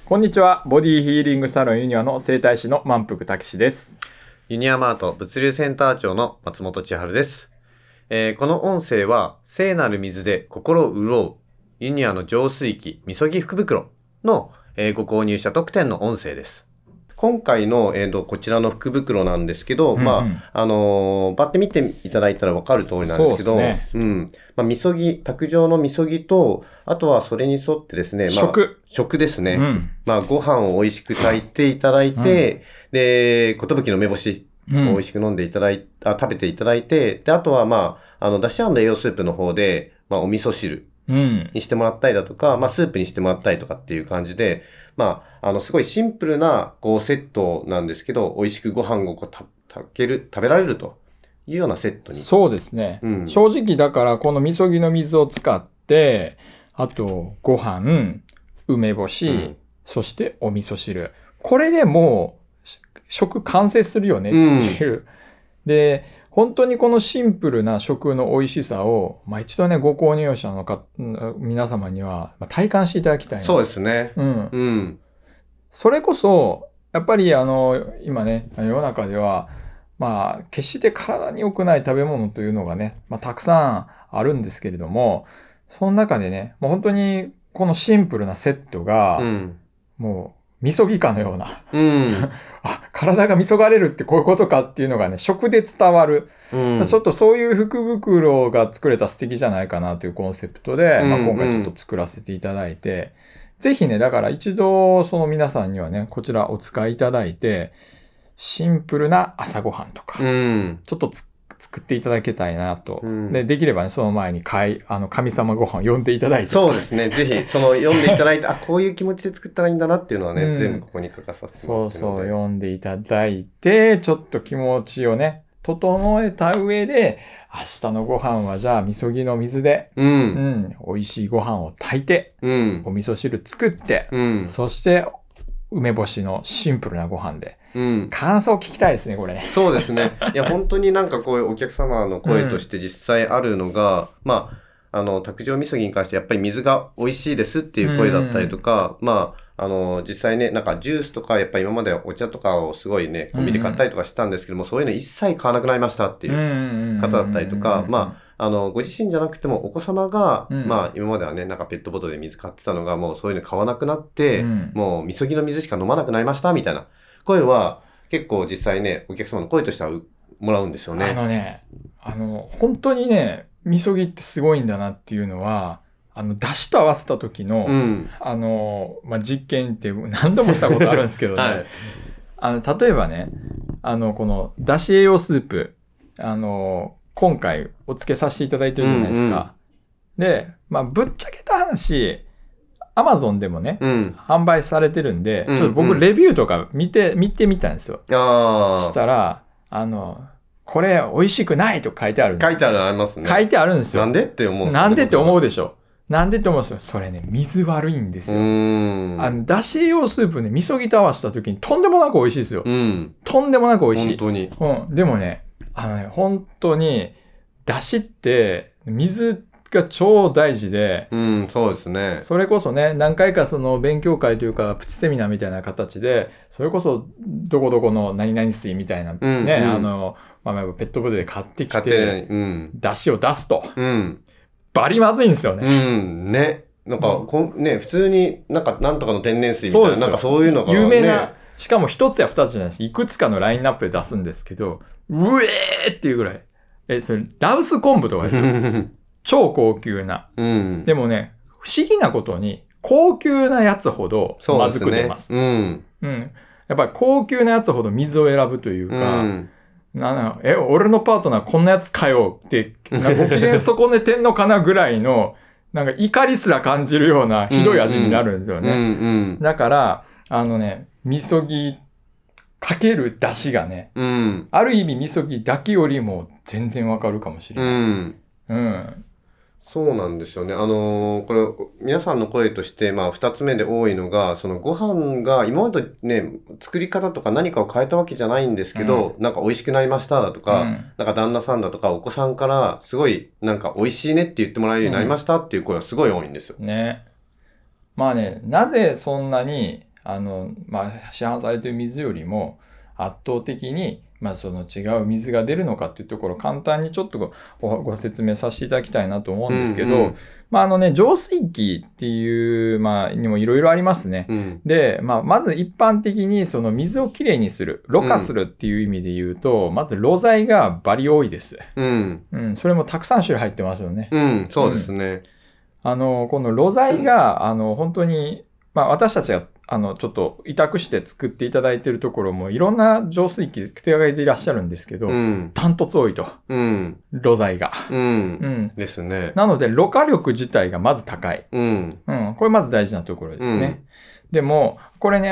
こんにちは。ボディヒーリングサロンユニアの整体師の満腹たけしです。 ユニアマート物流センター長の松本千春です。この音声は聖なる水で心を潤うユニアの浄水器みそぎ福袋の、ご購入者特典の音声です。今回の、こちらの福袋なんですけど、バッて見ていただいたら分かる通りなんですけど、みそぎ、卓上のみそぎと、あとはそれに沿ってですね、食ですね。ご飯を美味しく炊いていただいて、で、ことぶきの梅干しを美味しく飲んでいただい食べていただいて、で、あとはだし&栄養スープの方で、お味噌汁にしてもらったりだとか、スープにしてもらったりとかっていう感じで、すごいシンプルな、セットなんですけど、美味しくご飯を食べられるというようなセットに。 そうですね。正直だから、このみそぎの水を使って、あと、ご飯、梅干し、そしてお味噌汁。これでもう、食完成するよねっていう。で、本当にこのシンプルな食の美味しさを、一度ね、ご購入者の皆様には体感していただきたい。 そうですね。 それこそ、やっぱり今ね、世の中では、決して体に良くない食べ物というのがね、たくさんあるんですけれども、その中でね、もう本当にこのシンプルなセットが、もう、みそぎかのような、体がみそがれるってこういうことかっていうのがね、食で伝わる。ちょっとそういう福袋が作れたら素敵じゃないかなというコンセプトで、今回ちょっと作らせていただいて、ぜひね、だから一度その皆さんにはね、こちらお使いいただいて、シンプルな朝ごはんとか、ちょっと作っていただきたいなと。できればね、その前に神様ご飯を呼んでいただいて。 そうですね。ぜひ、読んでいただいて、こういう気持ちで作ったらいいんだなっていうのはね、全部ここに書かさせてもらってるので。 読んでいただいて、ちょっと気持ちをね、整えた上で、明日のご飯はじゃあ、みそぎの水で、美味しいご飯を炊いて、お味噌汁作って、そして、梅干しのシンプルなご飯で。感想聞きたいですね、これね。 そうですね。いや、本当にこういうお客様の声として実際あるのが、卓上みそぎに関してやっぱり水が美味しいですっていう声だったりとか、実際ね、ジュースとか、やっぱり今までお茶とかをすごいね、コンビニで買ったりとかしたんですけども、そういうの一切買わなくなりましたっていう方だったりとか、ご自身じゃなくてもお子様が、今まではね、ペットボトルで水買ってたのが、もうそういうの買わなくなって、もうみそぎの水しか飲まなくなりましたみたいな声は、結構実際ね、お客様の声としてはもらうんですよね。 本当にね、みそぎってすごいんだなっていうのは、出汁と合わせた時の、実験って何度もしたことあるんですけどね。例えばね、この出汁栄養スープ、今回お付けさせていただいてるじゃないですか。で、ぶっちゃけた話、アマゾンでもね、販売されてるんで、ちょっと僕レビューとか見てみたんですよ。したら、これ美味しくないと書いてある。 書いてありますね。 書いてあるんですよ。 なんでって思う。 なんでって思うでしょ。なんでって思うんですよ。それね、水悪いんですよ。だし栄養スープね、みそぎと合わせた時にとんでもなく美味しいですよ。とんでもなく美味しい。 本当に。 でもね、本当に、だしって、水が超大事で、 そうですね。 それこそね、何回かその勉強会というか、プチセミナーみたいな形で、それこそ、どこどこの何々水みたいな、ね、ペットボトルで買ってきて、出汁を出すと。バリまずいんですよね。 ね。普通になんとかの天然水みたいな、そういうのが、 有名な、しかも一つや二つじゃないです。いくつかのラインナップで出すんですけど、うえーっていうぐらい。それ、ラウス昆布とかですよ。超高級な。でもね、不思議なことに、高級なやつほどまずく出ます。やっぱり高級なやつほど水を選ぶというか、俺のパートナーこんなやつかよって、ご機嫌損ねてんのかなぐらいの、怒りすら感じるようなひどい味になるんですよね。だから、みそぎかける出汁がね、ある意味みそぎだけよりも全然わかるかもしれない。 そうなんですよね。これ、皆さんの声として、二つ目で多いのが、そのご飯が今までね、作り方とか何かを変えたわけじゃないんですけど、美味しくなりましただとか、旦那さんだとかお子さんから、すごい、美味しいねって言ってもらえるようになりましたっていう声がすごい多いんですよ。 ね。なぜそんなに、 市販されている水よりも圧倒的に、その違う水が出るのかっていうところを簡単にちょっとご説明させていただきたいなと思うんですけど、浄水器っていう、にもいろいろありますね。で、まず一般的にその水をきれいにする、ろ過するっていう意味で言うと、まず露剤がバリ多いです。それもたくさん種類入ってますよね。 そうですね。 この露剤が、本当に、私たちがちょっと委託して作っていただいているところもいろんな浄水器手がけていらっしゃるんですけど、ダントツ多いと。露剤が。 ですね。 なので、ろ過力自体がまず高い。これまず大事なところですね。でも、これね、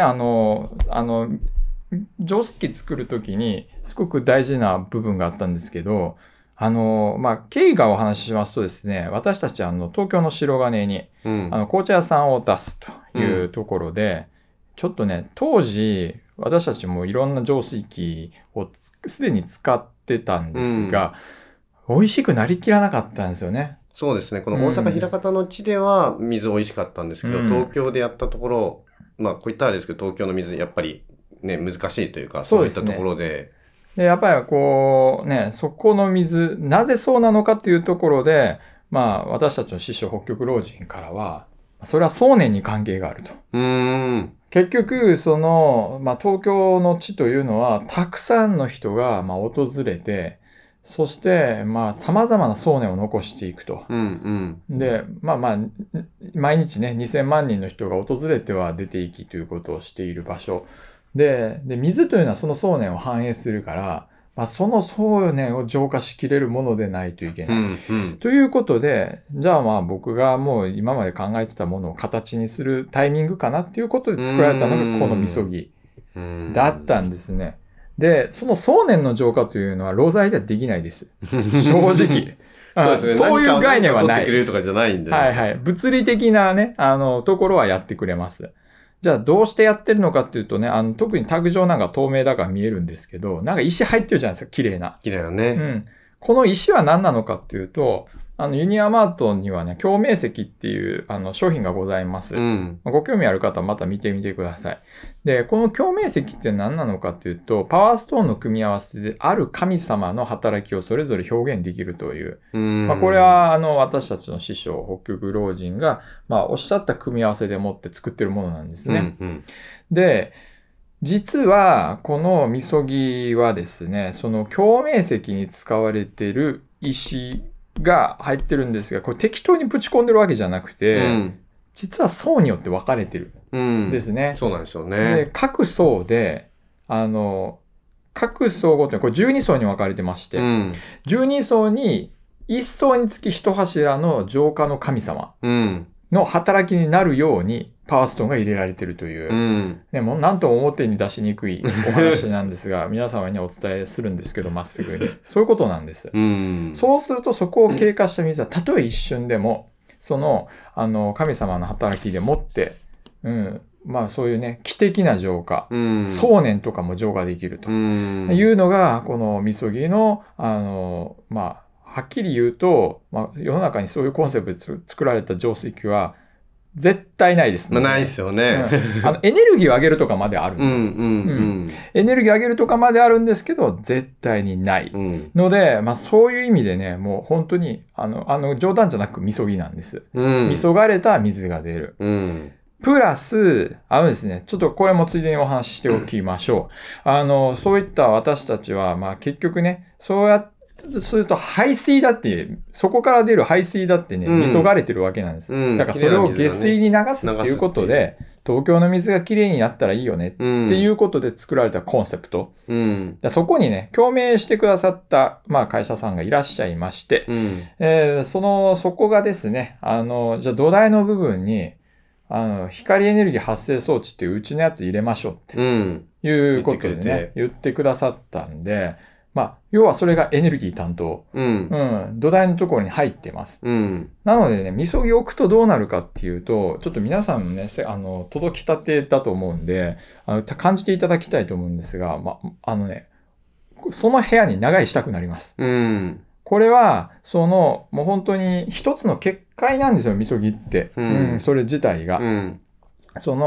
浄水器作るときにすごく大事な部分があったんですけど、経緯がお話ししますとですね、私たち東京の白金に、紅茶屋さんを出すというところで、ちょっとね、当時、私たちもいろんな浄水器をすでに使ってたんですが、美味しくなりきらなかったんですよね。 そうですね。この大阪枚方の地では水美味しかったんですけど、東京でやったところ、こういったあれですけど、東京の水やっぱりね、難しいというか、そういったところで、 やっぱりそこの水、なぜそうなのかっていうところで、私たちの師匠北極老人からは、それは想念に関係があると。結局、東京の地というのは、たくさんの人が、訪れて、そして、様々な想念を残していくと。で、毎日ね、2000万人の人が訪れては出ていきということをしている場所。で、水というのはその想念を反映するから、その想念を浄化しきれるものでないといけない。ということで、じゃあ僕がもう今まで考えてたものを形にするタイミングかなっていうことで作られたのがこのみそぎだったんですね。で、その想念の浄化というのは露剤ではできないです。正直。そういう概念はない。物理的なね、ところはやってくれます。じゃあどうしてやってるのかっていうとね、特にタグ状なんか透明だから見えるんですけど、なんか石入ってるじゃないですか、綺麗な。 綺麗だね。 この石は何なのかっていうと、ユニアマートにはね、共鳴石っていう商品がございます。ご興味ある方はまた見てみてください。で、この共鳴石って何なのかっていうと、パワーストーンの組み合わせである神様の働きをそれぞれ表現できるという。これは私たちの師匠、北極老人が、おっしゃった組み合わせでもって作ってるものなんですね。で、実は、このみそぎはですね、その共鳴石に使われている石が入ってるんですが、これ適当にぶち込んでるわけじゃなくて、実は層によって分かれてるんですね。 そうなんですよね。 で、各層で、各層ごとに、これ12層に分かれてまして、12層に1層につき1柱の浄化の神様の働きになるようにパワーストーンが入れられているという、でもなんとも表に出しにくいお話なんですが、皆様にお伝えするんですけど、まっすぐに。そういうことなんです。そうするとそこを経過した水は、たとえ一瞬でも、その、神様の働きでもって、そういうね、奇跡な浄化、想念とかも浄化できるというのが、このみそぎの、はっきり言うと、世の中にそういうコンセプトで作られた浄水器は絶対ないですね。ないですよね。 エネルギーを上げるとかまであるんです。エネルギーを上げるとかまであるんですけど、絶対にないので、そういう意味でね、もう本当に、冗談じゃなくみそぎなんです。みそがれた水が出る。プラス、ですね、ちょっとこれもついでにお話ししておきましょう。そういった私たちは、結局ね、そうやってすると排水だって、そこから出る排水だってね、みそがれてるわけなんです。だからそれを下水に流すっていうことで、東京の水がきれいになったらいいよねっていうことで作られたコンセプト。そこにね、共鳴してくださった、会社さんがいらっしゃいまして、そこがですね、じゃあ土台の部分に、光エネルギー発生装置っていううちのやつ入れましょうっていうことでね、言ってくださったんで、要はそれがエネルギー担当。土台のところに入ってます。なのでね、みそぎ置くとどうなるかっていうと、ちょっと皆さんもね、届きたてだと思うんで、感じていただきたいと思うんですが、その部屋に長居したくなります。これは、もう本当に一つの結界なんですよ、みそぎって。それ自体が。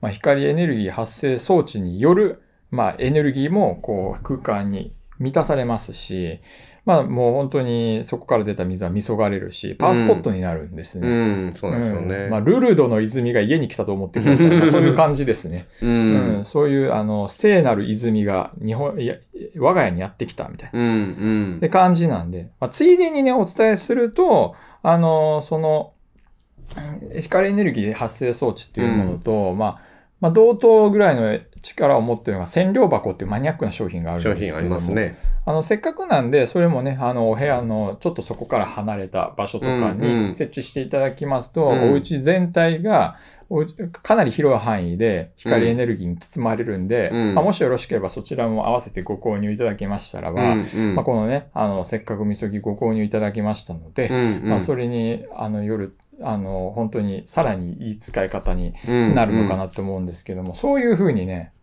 まあ、光エネルギー発生装置による、まあ、エネルギーもこう空間に満たされますし、まあ、もう本当にそこから出た水は見そがれるし、パワースポットになるんですね。 そうなんですよね。 まあ、ルルドの泉が家に来たと思ってください。まあ、そういう感じですね。そういう、聖なる泉が我が家にやってきたみたいな。って感じなんで、まあ、ついでにね、お伝えすると、その、光エネルギー発生装置っていうものと、まあ、同等ぐらいの力を持っているのが染料箱っていうマニアックな商品があるんですけども、 商品ありますね。 せっかくなんで、それもね、お部屋のちょっとそこから離れた場所とかに設置していただきますと、お家全体がかなり広い範囲で光エネルギーに包まれるんで、まあ、もしよろしければそちらも合わせてご購入いただけましたらば、まあ、このね、せっかくみそぎご購入いただきましたので、まあ、それに、夜、本当にさらにいい使い方になるのかなと思うんですけども、そういうふうにね、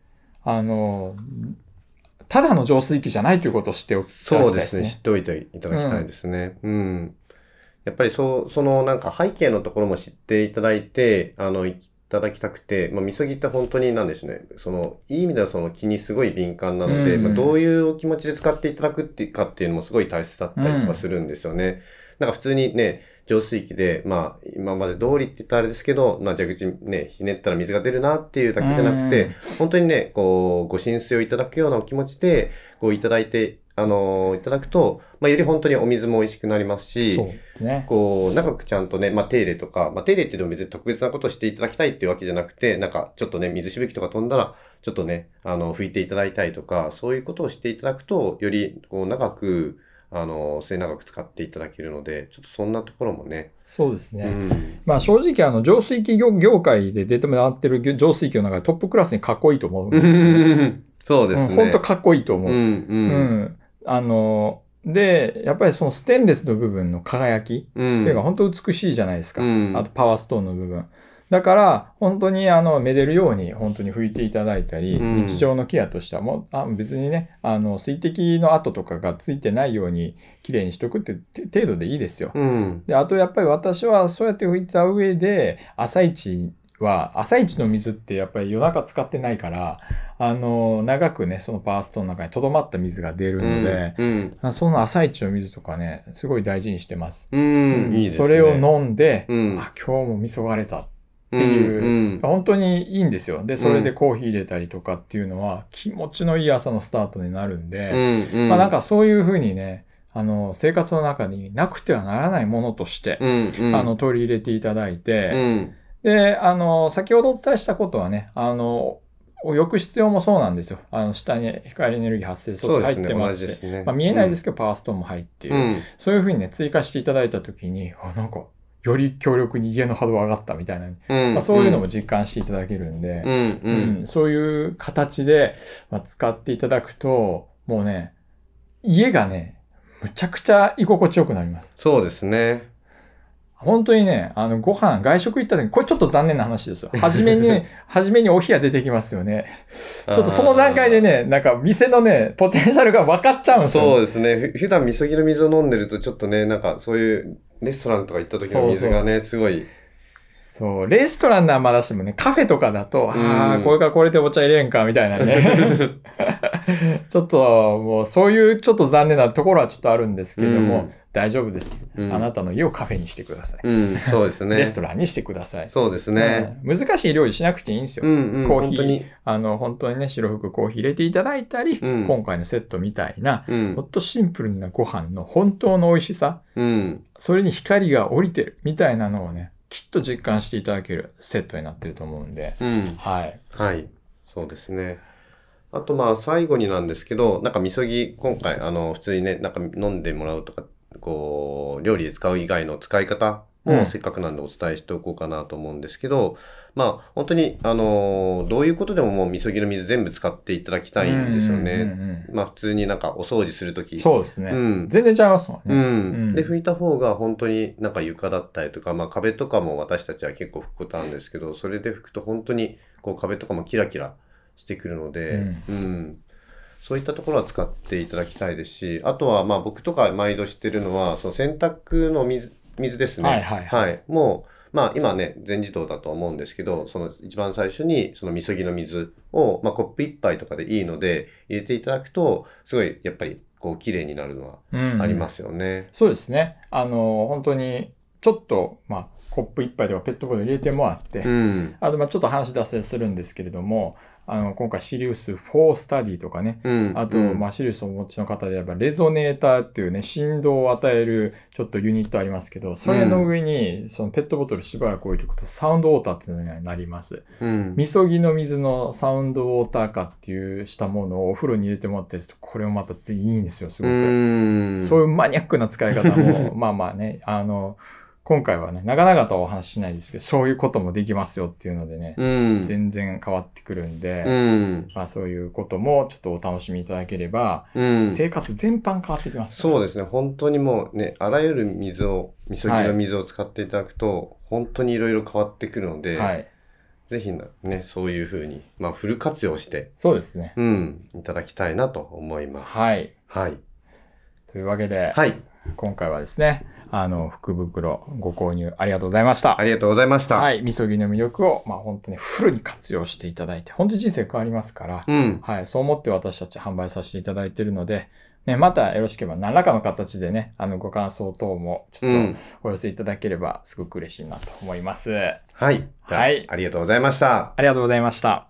ただの浄水器じゃないということを知っておきたいですね。 そうですね。知っておいていただきたいですね。やっぱりそのなんか背景のところも知っていただいて、いただきたくて、まあ、みそぎって本当になんでしょうね。いい意味ではその気にすごい敏感なので、まあ、どういうお気持ちで使っていただくかっていうのもすごい大切だったりとかするんですよね。なんか普通にね、浄水器で、まあ、今まで通りって言ったらあれですけど、まあ、蛇口ね、ひねったら水が出るなっていうだけじゃなくて、本当にね、こう、ご浸水をいただくようなお気持ちで、こういただいて、いただくと、まあ、より本当にお水も美味しくなりますし、 そうですね。 こう、長くちゃんとね、まあ、手入れとか、まあ、手入れっていうのも別に特別なことをしていただきたいっていうわけじゃなくて、なんか、ちょっとね、水しぶきとか飛んだら、ちょっとね、拭いていただいたりとか、そういうことをしていただくと、より、こう、長く、末長く使っていただけるので、ちょっとそんなところもね。 そうですね。まあ正直浄水器業界で出てもらってる浄水器の中でトップクラスにかっこいいと思うんですよ。 そうですね。 本当かっこいいと思う。で、やっぱりそのステンレスの部分の輝きっていうか本当美しいじゃないですか。あとパワーストーンの部分。だから、本当にめでるように本当に拭いていただいたり、日常のケアとしてはもう、別にね、水滴の跡とかがついてないように綺麗にしとくって程度でいいですよ。で、あとやっぱり私はそうやって拭いた上で、朝一の水ってやっぱり夜中使ってないから、長くね、そのパワーストーンの中に留まった水が出るので、その朝一の水とかね、すごい大事にしてます。 いいですね。 それを飲んで、今日も見そがれた。っていう、本当にいいんですよ。で、それでコーヒー入れたりとかっていうのは気持ちのいい朝のスタートになるんで、まあなんかそういうふうにね、生活の中になくてはならないものとして、取り入れていただいて、で、先ほどお伝えしたことはね、浴室用もそうなんですよ。下に光エネルギー発生装置入ってますし、まあ見えないですけど、パワーストーンも入っている。そういうふうにね、追加していただいたときに、なんか、より強力に家の波動が上がったみたいな、まあ、そういうのも実感していただけるんで、そういう形で、使っていただくと、もうね、家がね、むちゃくちゃ居心地よくなります。 そうですね。 本当にね、外食行った時、これちょっと残念な話ですよ。初めにお冷や出てきますよね。ちょっとその段階でね、なんか店のね、ポテンシャルが分かっちゃうんですよ。 そうですね。普段みそぎの水を飲んでると、ちょっとね、なんかそういうレストランとか行った時の水がね、すごい。 そう、レストランならまだしてもね、カフェとかだと、これかこれでお茶入れんか、みたいなね。ちょっと、もうそういうちょっと残念なところはちょっとあるんですけども、大丈夫です。あなたの家をカフェにしてください。 そうですね。 レストランにしてください。 そうですね。 難しい料理しなくていいんですよ。コーヒー、本当にね、白服コーヒー入れていただいたり、今回のセットみたいな、ほっとシンプルなご飯の本当の美味しさ、それに光が降りてるみたいなのをね、きっと実感していただけるセットになってると思うんで。はい。 はい。そうですね。あと最後になんですけど、なんかみそぎ、今回普通にね、なんか飲んでもらうとか、こう、料理で使う以外の使い方もせっかくなんでお伝えしておこうかなと思うんですけど、本当に、どういうことでももうみそぎの水全部使っていただきたいんですよね。普通になんかお掃除するとき。 そうですね。全然違いますもんね。で、拭いた方が本当になんか床だったりとか、壁とかも私たちは結構拭くことなんですけど、それで拭くと本当にこう壁とかもキラキラしてくるので、そういったところは使っていただきたいですし、あとは僕とか毎度してるのは、その洗濯の水ですね。はい。もまあ今ね、全自動だと思うんですけど、その一番最初にそのみそぎの水を、まあコップ1杯とかでいいので入れていただくと、すごいやっぱりこう綺麗になるのはありますよね。 そうですね。本当に、ちょっと、まあ、コップ一杯とかペットボトル入れてもらって、あと、まあ、ちょっと話脱線するんですけれども、今回シリウス4スタディとかね、あと、まあ、シリウスをお持ちの方であれば、レゾネーターっていうね、振動を与えるちょっとユニットありますけど、それの上に、そのペットボトルしばらく置いておくと、サウンドウォーターっていうのになります。みそぎの水のサウンドウォーターかっていうしたものをお風呂に入れてもらってこれもまたいいんですよ、すごく。そういうマニアックな使い方も、まあまあね、今回はね、長々とはお話ししないですけど、そういうこともできますよっていうのでね、全然変わってくるんで、まあそういうこともちょっとお楽しみいただければ、生活全般変わってきますから。そうですね。本当にもうね、あらゆるみそぎの水を使っていただくと、本当にいろいろ変わってくるので、ぜひね、そういうふうに、まあフル活用して、 そうですね。 いただきたいなと思います。 はい。というわけで、今回はですね、福袋ご購入ありがとうございました。 ありがとうございました。 はい。みそぎの魅力を、まあ本当にフルに活用していただいて、本当に人生変わりますから、はい。そう思って私たち販売させていただいているので、ね、またよろしければ何らかの形でね、ご感想等もちょっとお寄せいただければすごく嬉しいなと思います。 はい。はい。ありがとうございました。 ありがとうございました。